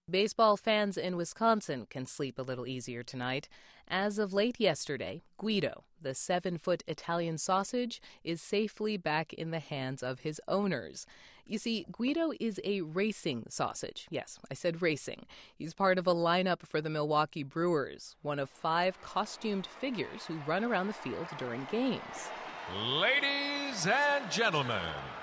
Baseball fans in Wisconsin can sleep a little easier tonight. As of late yesterday, Guido, the 7-foot Italian sausage, is safely back in the hands of his owners. You see, Guido is a racing sausage. Yes, I said racing. He's part of a lineup for the Milwaukee Brewers, one of 5 costumed figures who run around the field during games. Ladies and gentlemen,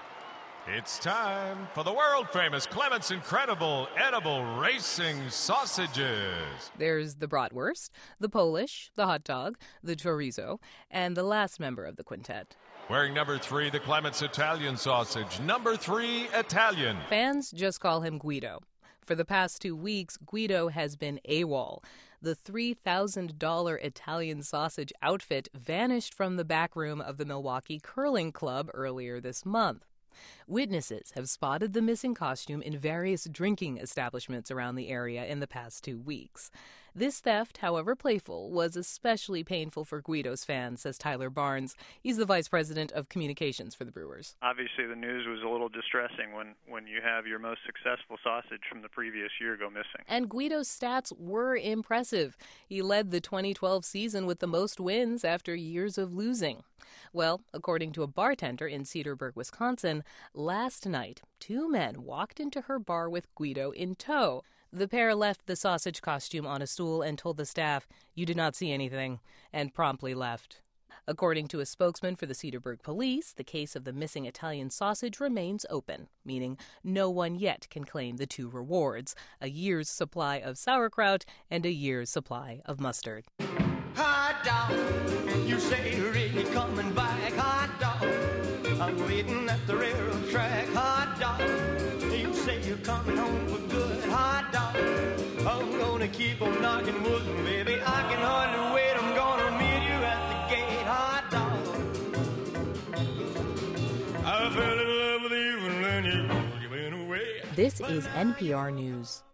it's time for the world-famous Clement's Incredible Edible Racing Sausages. There's the bratwurst, the Polish, the hot dog, the chorizo, and the last member of the quintet. Wearing number 3, the Clement's Italian sausage. Number 3, Italian. Fans just call him Guido. For the past 2 weeks, Guido has been AWOL. The $3,000 Italian sausage outfit vanished from the back room of the Milwaukee Curling Club earlier this month. Witnesses have spotted the missing costume in various drinking establishments around the area in the past 2 weeks. This theft, however playful, was especially painful for Guido's fans, says Tyler Barnes. He's the vice president of communications for the Brewers. Obviously, the news was a little distressing when you have your most successful sausage from the previous year go missing. And Guido's stats were impressive. He led the 2012 season with the most wins after years of losing. Well, according to a bartender in Cedarburg, Wisconsin, last night, 2 men walked into her bar with Guido in tow. The pair left the sausage costume on a stool and told the staff, "You did not see anything," and promptly left. According to a spokesman for the Cedarburg Police, the case of the missing Italian sausage remains open, meaning no one yet can claim the 2 rewards, a year's supply of sauerkraut and a year's supply of mustard. Hot dog, you say you're really coming back. Hot dog, I'm waiting at the railroad track. Hot dog, you say you're coming home for good. Hot dog, I'm gonna keep on knocking wood, baby. I can hardly wait. I'm gonna meet you at the gate. Hot dog, I fell in love with you and then you went away. This is NPR News.